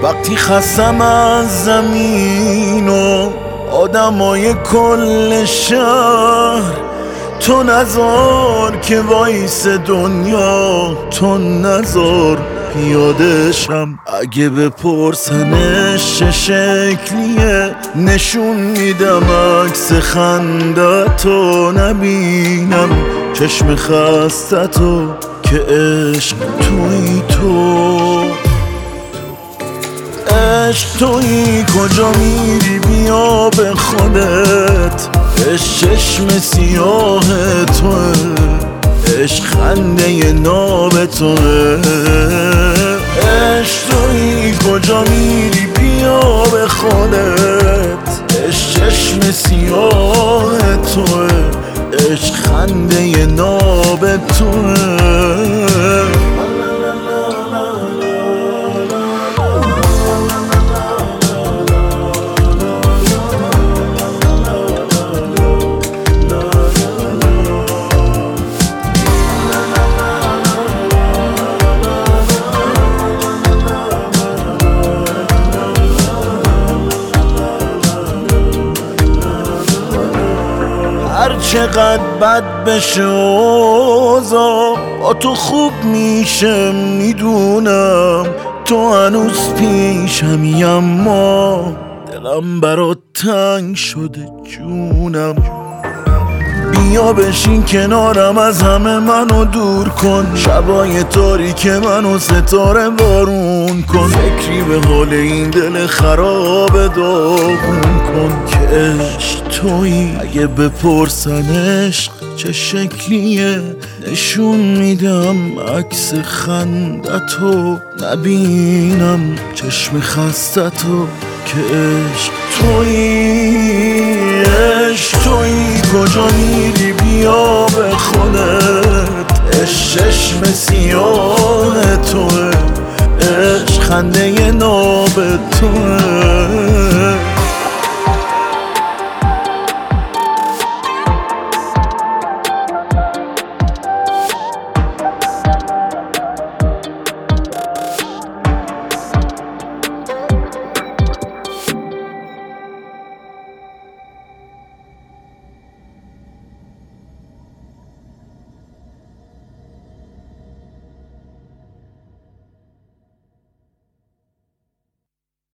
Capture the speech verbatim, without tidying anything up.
وقتی خستم از زمین و آدمای کل شهر، تو نذار که وایس دنیا، تو نذار پیادشم. اگه بپرسنش چه شکلیه، نشون میدم عکس خندتو. نبینم چشم خستتو که عشق توی تو. عشق توی کجا میری بیا به خودت. عشق چشم سیاه توه، عشق خنده ناب توه. عشق توی کجا میری بیا به خودت. عشق چشم سیاه توه، عشق خنده ناب توه. هر چقدر بد بشه اوضاع، با تو خوب میشه میدونم. تو هنوز پیشمی اما دلم برات تنگ شده جونم. بیا بشین کنارم از همه منو دور کن. شبای تاریک منو ستاره بارون کن. فکری به حال این دل خراب داغون کن که عشق تویی. اگه بپرسن عشق چه شکلیه، نشون میدم عکس خندتو. نبینم چشم خستتو که عشق تویی. عشق تویی کجا میری بیا به خودت. عشق چشم سیاه توه، عشق خنده ناب توه.